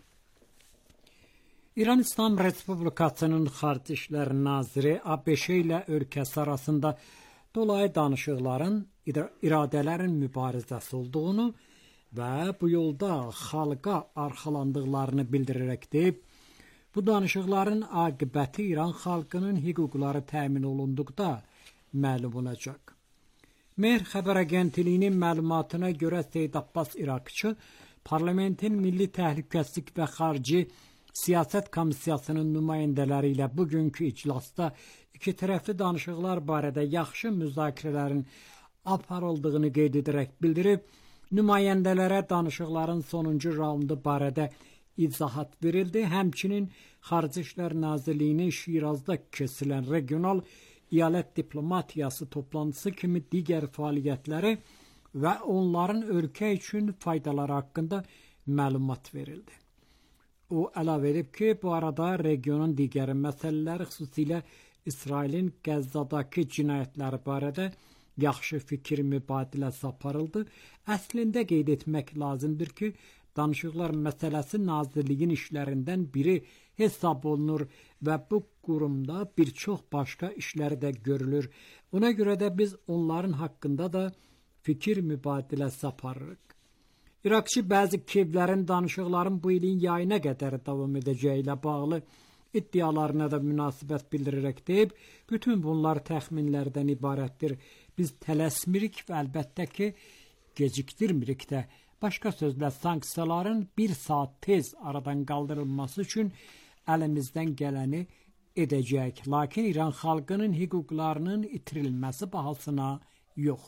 İran İslam Respublikasının Xarici İşlər Naziri ABŞ ilə ölkəsi arasında dolayı danışıqların, iradələrin mübarizəsi olduğunu və bu yolda xalqa arxalandıqlarını bildirərək deyib, bu danışıqların aqibəti İran xalqının hüquqları təmin olunduqda məlum olacaq. Mehr xəbər agentliyinin məlumatına görə Seyyid Abbas İraqçı, parlamentin Milli Təhlükəsizlik və Xarici Siyasət Komissiyasının nümayəndələri ilə bugünkü iclasda iki tərəfli danışıqlar barədə yaxşı müzakirələrin aparıldığını qeyd edərək bildirib, nümayəndələrə danışıqların sonuncu raundu barədə izahat verildi. Həmçinin Xarici İşlər Nazirliyinin Şirazda keçirilən regional əyalət diplomatiyası toplantısı kimi digər fəaliyyətləri və onların ölkə üçün faydaları haqqında məlumat verildi. O əlavə edib ki, bu arada regionun digər məsələləri, xüsusilə İsrailin Qəzzadakı cinayətləri barədə yaxşı fikir mübadiləsi aparıldı. Əslində qeyd etmək lazımdır ki, danışıqlar məsələsi Nazirliyin işlərindən biri hesab olunur və bu qurumda bir çox başqa işlər də görülür. Ona görə də biz onların haqqında da fikir mübadiləsi aparırıq. İraqçı bəzi kevlərin danışıqların bu ilin yayına qədər davam edəcəyi ilə bağlı iddialarına da münasibət bildirərək deyib, bütün bunlar təxminlərdən ibarətdir. Biz tələsmirik və əlbəttə ki, gecikdirmirik də. Başqa sözlə, sanksiyaların bir saat tez aradan qaldırılması üçün əlimizdən gələni edəcək. Lakin İran xalqının hüquqlarının itirilməsi bahasına yox.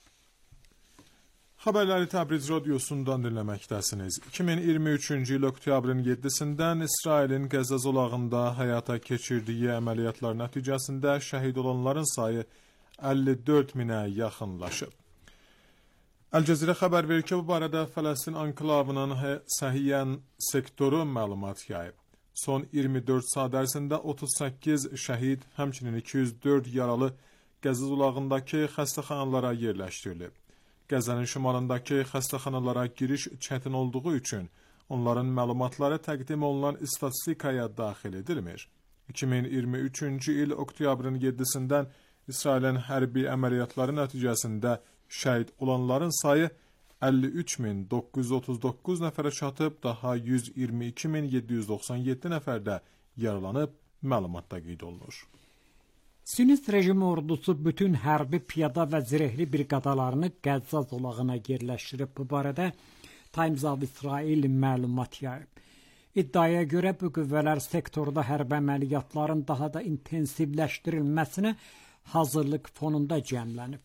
Xəbərləri Təbriz Radiosundan dinləməkdəsiniz. iki min iyirmi üçüncü il oktyabrın yeddisindən İsrailin Qəzza zolağında həyata keçirdiyi əməliyyatlar nəticəsində şəhid olanların sayı əlli dörd minə yaxınlaşıb. Əl-Cəzirə xəbər verir ki, bu barədə Fələstin anklavının Səhiyyən sektoru məlumat yayıb. Son iyirmi dörd saat ərzində otuz səkkiz şəhid, həmçinin iki yüz dörd yaralı Qəzza zolağındakı xəstəxanalara yerləşdirilib. Qəzzənin şimalındakı xəstəxanalara giriş çətin olduğu üçün onların məlumatları təqdim olunan istatistikaya daxil edilmir. iki min iyirmi üçüncü il oktyabrın yeddisindən İsrailin hərbi əməliyyatları nəticəsində şəhid olanların sayı əlli üç min doqquz yüz otuz doqquz nəfərə çatıb, daha yüz iyirmi iki min yeddi yüz doxsan yeddi nəfər də yaralanıb, məlumatda qeyd olunur. Siyonist rejim ordusu bütün hərbi, piyada və zirehli briqadalarını Qəzza zolağına yerləşdirib. Bu barədə Times of Israel məlumat yayıb. İddiaya görə bu qüvvələr sektorda hərbi əməliyyatların daha da intensivləşdirilməsinə hazırlıq fonunda cəmlənib.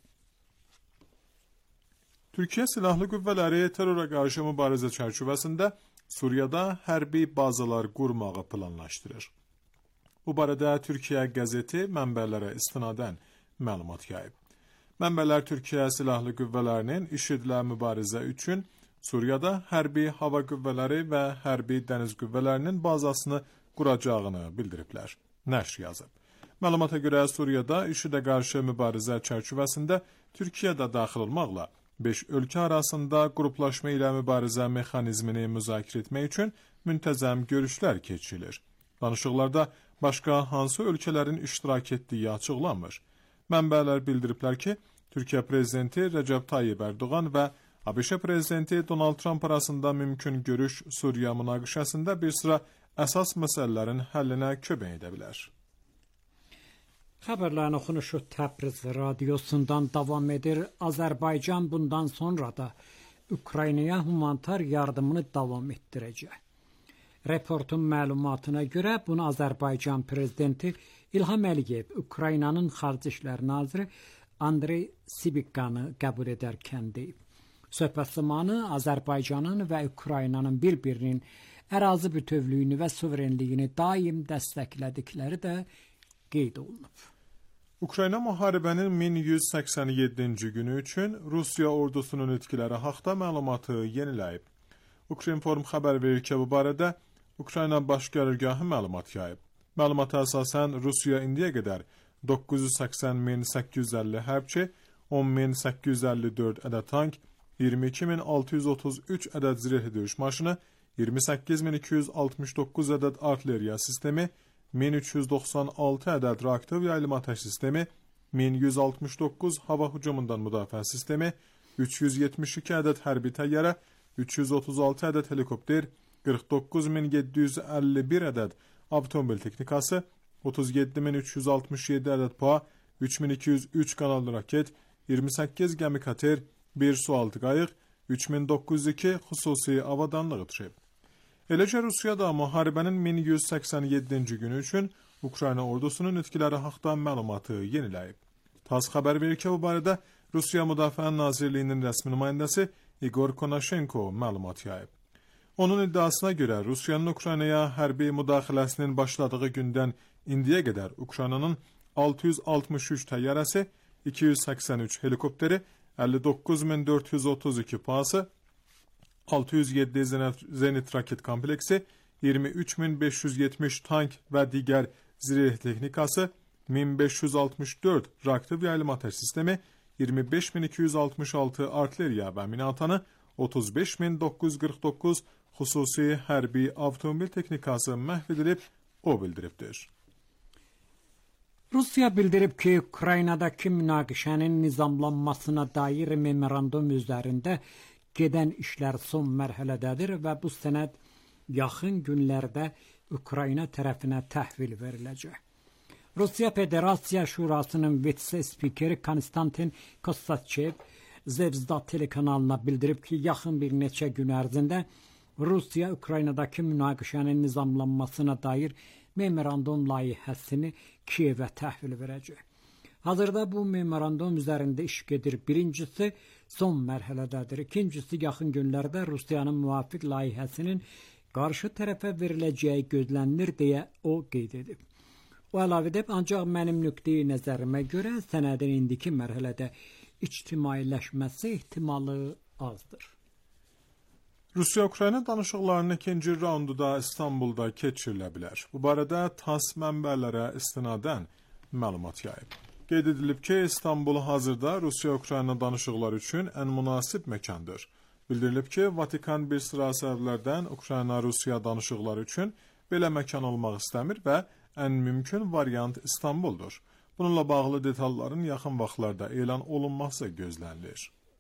Türkiyə Silahlı Qüvvələri terrora qarşı mübarizə çərçivəsində Suriyada hərbi bazalar qurmağı planlaşdırır. Bu barədə Türkiyə qəzeti mənbələrə istinadən məlumat yayıb. Mənbələr Türkiyə Silahlı Qüvvələrinin IŞİD-lə mübarizə üçün Suriyada hərbi hava qüvvələri və hərbi dəniz qüvvələrinin bazasını quracağını bildiriblər. Nəşr yazıb. Məlumata görə Suriyada IŞİD-ə qarşı mübarizə çərçivəsində Türkiyə də daxil olmaqla beş ölkə arasında qruplaşma ilə mübarizə mexanizmini müzakirə etmək üçün müntəzəm görüşlər keçirilir. Danışıqlarda başqa hansı ölkələrin iştirak etdiyi açıqlanmır. Mənbələr bildiriblər ki, Türkiyə prezidenti Rəcəb Tayyib Ərdoğan və ABŞ prezidenti Donald Trump arasında mümkün görüş Suriya münaqişəsində bir sıra əsas məsələlərin həllinə kömək edə bilər. Xəbərlərin oxunuşu Təbriz radiosundan davam edir. Azərbaycan bundan sonra da Ukraynaya humanitar yardımını davam etdirəcək. Reportun məlumatına görə bunu Azərbaycan prezidenti İlham Əliyev Ukraynanın Xarici İşlər naziri Andrey Sibikanı qəbul edərkən deyib. Söhbət zamanı Azərbaycanın və Ukraynanın bir-birinin ərazi bütövlüyünü və suverenliyini daim dəstəklədikləri də qeyd olunub. Ukrayna müharibənin min yüz səksən yeddinci günü üçün Rusiya ordusunun itkiləri haqda məlumatı yeniləyib. Ukrinform xəbər verir ki, bu barədə Ukrayna baş qərargahı məlumat yayıb. Məlumata əsasən Rusiya indiyə qədər doqquz yüz səksən min səkkiz yüz əlli hərbçi, on min səkkiz yüz əlli dörd ədəd tank, iyirmi iki min altı yüz otuz üç ədəd zirehli döyüş maşını, iyirmi səkkiz min iki yüz altmış doqquz ədəd artilleriya sistemi, min üç yüz doxsan altı ədəd reaktiv yaylım atəş sistemi, min yüz altmış doqquz hava hücumundan müdafiə sistemi, üç yüz yetmiş iki ədəd hərbi təyyarə, üç yüz otuz altı ədəd helikopter, qırx doqquz min yeddi yüz əlli bir ədəd avtomobil texnikası, otuz yeddi min üç yüz altmış yeddi ədəd P A, üç min iki yüz üç kanallı raket, iyirmi səkkiz gəmi kater, bir sualtı qayıq, üç min doqquz yüz iki xüsusi avadanlığı düşüb. Eləcə Rusiya da müharibənin min yüz səksən yeddinci günü üçün Ukrayna ordusunun itkiləri haqda məlumatı yeniləyib. TASS xəbər verir ki, bu barədə Rusiya Müdafiə Nazirliyinin rəsmi nümayəndəsi Igor Konashenko məlumat yayıb. Onun iddiasına görə Rusiyanın Ukraynaya hərbi müdaxiləsinin başladığı gündən indiyə qədər Ukraynanın altı yüz altmış üç təyyarəsi, iki yüz səksən üç helikopteri, əlli doqquz min dörd yüz otuz iki P A S-ı, altı yüz yeddi zenit raket kompleksi, iyirmi üç min beş yüz yetmiş tank və digər zireh texnikası, min beş yüz altmış dörd reaktiv yaylım atəş sistemi, iyirmi beş min iki yüz altmış altı artilleriya və minatanı, otuz beş min doqquz yüz qırx doqquz xüsusi hərbi avtomobil texnikası məhv edilib, o bildiribdir. Rusiya bildirib ki, Ukraynadakı münaqişənin nizamlanmasına dair memorandum üzərində gedən işlər son mərhələdədir və bu sənəd yaxın günlərdə Ukrayna tərəfinə təhvil veriləcək. Rusiya Federasiya Şurasının vitse-spikeri Konstantin Kosachev Zvezda telekanalına bildirib ki, yaxın bir neçə gün ərzində Rusiya Ukraynadakı münaqişənin nizamlanmasına dair memorandum layihəsini Kiyevə təhvil verəcək. Hazırda bu memorandum üzərində iş gedir. Birincisi son mərhələdədir. İkincisi yaxın günlərdə Rusiyanın müvafiq layihəsinin qarşı tərəfə veriləcəyi gözlənilir deyə o qeyd edib. O əlavə edib, ancaq mənim nöqteyi nəzərimə görə sənədin indiki mərhələdə ictimailəşməsi ehtimalı azdır. Rusiya-Ukrayna danışıqlarının ikinci raundu da İstanbulda keçirilə bilər. Bu barədə TASS mənbələrə istinadən məlumat yayıb. Qeyd edilib ki, İstanbul hazırda Rusiya-Ukrayna danışıqları üçün ən münasib məkandır. Bildirilib ki, Vatikan bir sıra səbəblərdən Ukrayna-Rusiya danışıqları üçün belə məkan olmaq istəmir və ən mümkün variant İstanbuldur. Bununla bağlı detalların yaxın vaxtlarda elan olunması gözlənilir.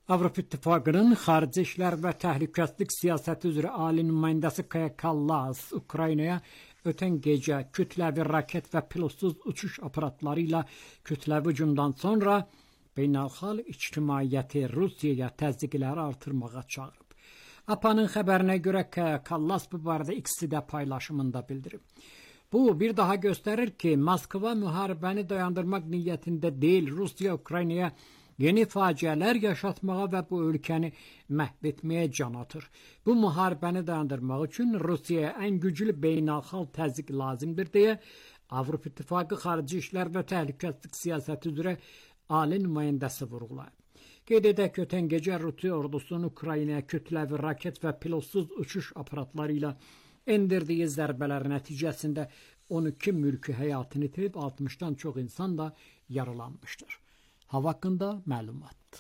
Avropa İttifaqının Xarici İşlər və Təhlükəsizlik Siyasəti üzrə ali nümayəndəsi Kaja Kallas Ukraynaya ötən gecə kütləvi raket və pilotsuz uçuş aparatları ilə kütləvi hücumdan sonra beynəlxalq ictimaiyyəti Rusiyaya təzyiqləri artırmağa çağırıb. A P A-nın xəbərinə görə Kaja Kallas bu barədə X-də paylaşımında bildirib. Bu bir daha göstərir ki, Moskva müharibəni dayandırmaq niyyətində deyil, Rusiya Ukraynaya yeni faciələr yaşatmağa və bu ölkəni məhv etməyə can atır. Bu müharibəni dayandırmaq üçün Rusiyaya ən güclü beynəlxalq təzyiq lazımdır deyə Avropa İttifaqı Xarici İşlər və Təhlükəsizlik Siyasəti üzrə ali nümayəndəsi vurğulayıb. Qeyd edək ki, ötən gecə Rusiya ordusunun Ukraynaya kütləvi raket və pilotsuz uçuş aparatları ilə endirdiyi zərbələr nəticəsində on iki mülki həyatını itirib, altmışdan çox insan da yaralanmışdır. Hava haqqında məlumat.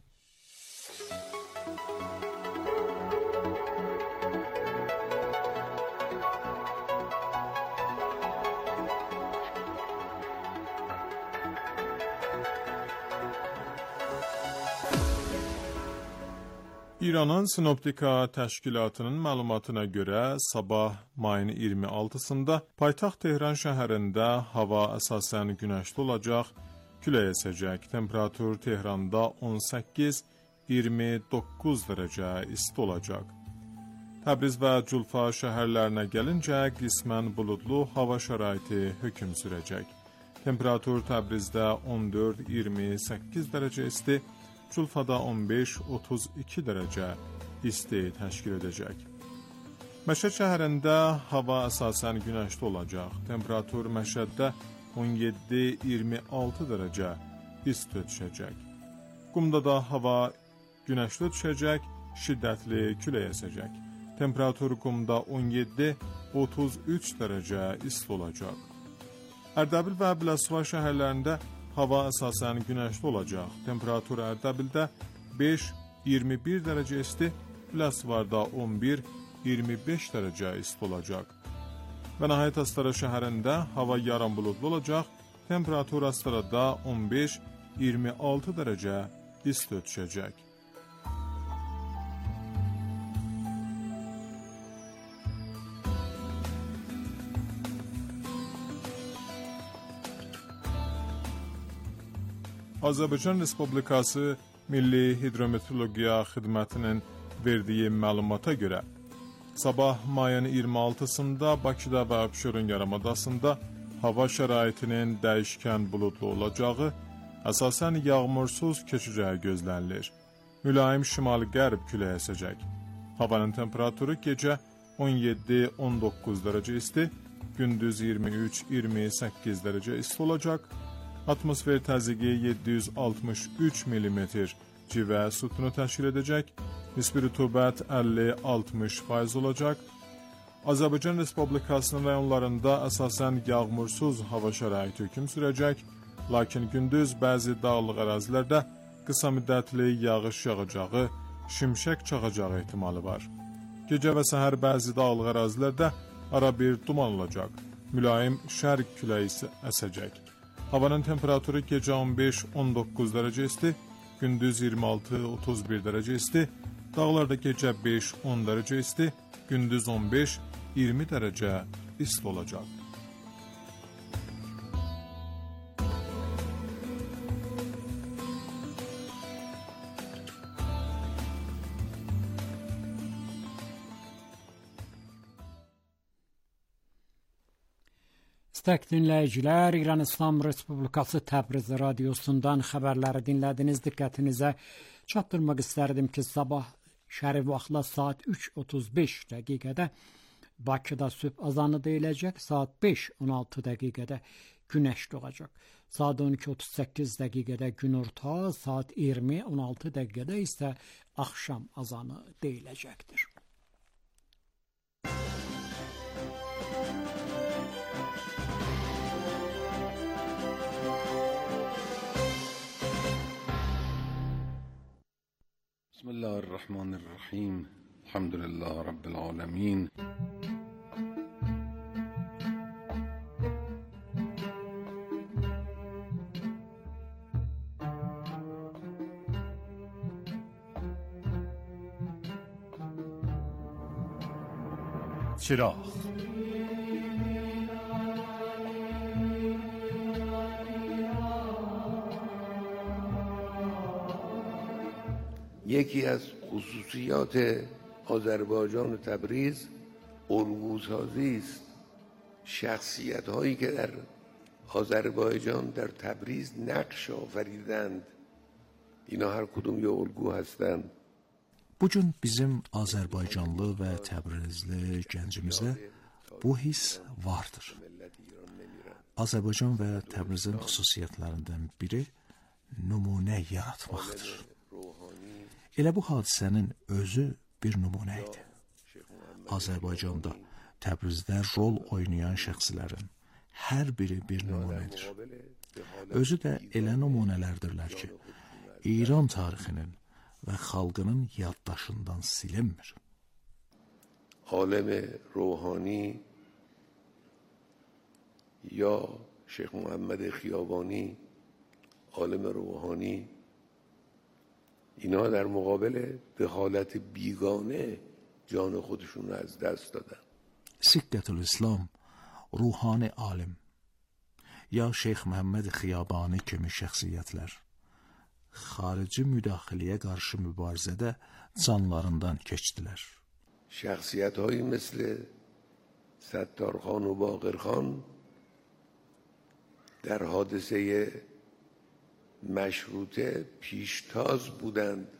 İranın Sinoptika Təşkilatının məlumatına görə sabah mayın iyirmi altısında paytaxt Tehran şəhərində hava əsasən günəşli olacaq, külək əsəcək. Temperatur Tehranda on səkkiz iyirmi doqquz dərəcə isti olacaq. Təbriz və Culfa şəhərlərinə gəlincə qismən buludlu hava şəraiti hökm sürəcək. Temperatur Təbrizdə on dörd iyirmi səkkiz dərəcə isti, Culfada on beş otuz iki dərəcə isti təşkil edəcək. Məşəd şəhərində hava əsasən günəşli olacaq. Temperatur Məşəddə on yeddi iyirmi altı dərəcə isti düşəcək. Qumda da hava günəşli düşəcək, şiddətli külək əsəcək. Temperatur Qumda on yeddi otuz üç dərəcə isti olacaq. Ərdəbil və Biləsuvar şəhərlərində hava əsasən günəşli olacaq. Temperatur Ərdəbildə beş iyirmi bir dərəcə isti, Biləsuvarda on bir iyirmi beş dərəcə isti olacaq. Və nəhayət Astara şəhərində hava yarım buludlu olacaq. Temperatur Astarada on beş iyirmi altı dərəcə isti düşəcək. Azərbaycan Respublikası Milli Hidrometeorologiya Xidmətinin verdiyi məlumata görə sabah mayın iyirmi altısında Bakıda və Abşeron yarımadasında hava şəraitinin dəyişkən buludlu olacağı, əsasən yağmursuz keçəcəyi gözlənilir. Mülayim şimal-qərb küləyi əsəcək. Havanın temperaturu gecə on yeddi on doqquz dərəcə isti, gündüz iyirmi üç iyirmi səkkiz dərəcə isti olacaq. Atmosfer təzyiqi yeddi yüz altmış üç millimetr civə sütunu təşkil edəcək. Nisbi rütubət əlli altmış faiz olacaq. Azərbaycan Respublikasının rayonlarında əsasən yağmursuz hava şəraiti hökm sürəcək, lakin gündüz bəzi dağlıq ərazilərdə qısa müddətli yağış yağacağı, şimşək çaxacağı ehtimalı var. Gecə və səhər bəzi dağlıq ərazilərdə ara bir duman olacaq. Mülayim şərq küləyi əsəcək. Havanın temperaturu gecə on beş on doqquz dərəcə isti, gündüz iyirmi altı otuz bir dərəcə isti, dağlarda gecə beş on dərəcə isti, gündüz on beş iyirmi dərəcə isti olacaq. Müstəq dinləyicilər, İran İslam Respublikası Təbriz radiosundan xəbərləri dinlədiniz. Diqqətinizə çatdırmaq istərdim ki, sabah şərq vaxtla saat üç otuz beş dəqiqədə Bakıda sübh azanı deyiləcək, saat beş on altı dəqiqədə günəş doğacaq. Saat on iki otuz səkkiz dəqiqədə günorta, saat iyirmi on altı dəqiqədə isə axşam azanı deyiləcəkdir. بسم الله الرحمن الرحيم الحمد لله رب العالمين چراغ یکی از خصوصیات آذربایجان و تبریز الگوسازی است. شخصیت هایی که در آذربایجان در تبریز نقش آفریدند اینا hər kudum ya olgu hastən. Bu gün bizim Azərbaycanlı və Təbrizli gəncimizdə bu his vardır. Azərbaycan və Təbrizin xüsusiyyətlərindən biri nümunə yaratmaqdır. Elə bu hadisənin özü bir nümunə idi. Azərbaycanda, Təbrizdə rol oynayan şəxslərin hər biri bir nümunədir. Özü də elə nümunələrdirlər ki, İran tarixinin və xalqının yaddaşından silinmir. عالم روحانی یا شیخ محمد خیابانی عالم روحانی اینا در مقابل به حالت بیگانه جان خودشون رو از دست دادن. Sikkətül İslam ruhani alim ya Şeyx Məhəmməd Xiyabani kimi şəxsiyyətlər xarici müdaxiləyə qarşı mübarizədə canlarından keçdilər. شخصیت‌هایی مثل ستارخان و باقرخان در حادثه مشروطه پیشتاز بودند،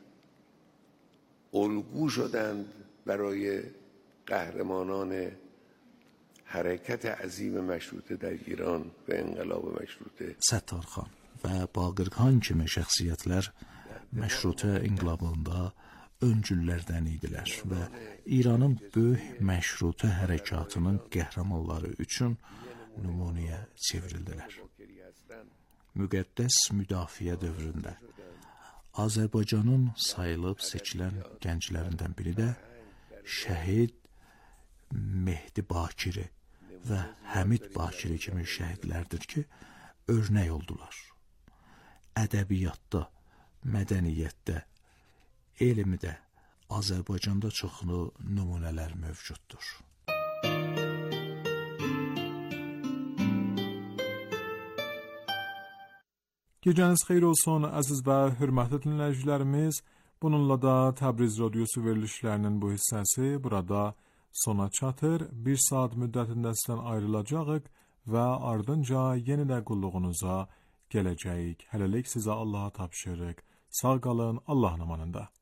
الگو شدند برای قهرمانان حرکت عظیم مشروطه در ایران و انقلاب مشروطه. Səttarxan və Baqırxan kimi şəxsiyyətlər məşrutə inqilabında öncüllərdən idilər və İranın böyük məşrutə hərəkatının qəhrəmanları üçün nümunəyə çevrildilər. Müqəddəs müdafiə dövründə Azərbaycanın sayılıb seçilən gənclərindən biri də şəhid Mehdi Bakiri və Həmid Bakiri kimi şəhidlərdir ki, örnək oldular. Ədəbiyyatda, mədəniyyətdə, elmdə Azərbaycanda çoxlu nümunələr mövcuddur. Gecəniz xeyir olsun, əziz və hörmətli dinləyicilərimiz. Bununla da Təbriz Radyosu verilişlərinin bu hissəsi burada sona çatır. Bir saat müddətində sizdən ayrılacağıq və ardınca yenidə qulluğunuza gələcəyik. Hələlik sizə Allaha tapşırıq. Sağ qalın, Allahın amanında.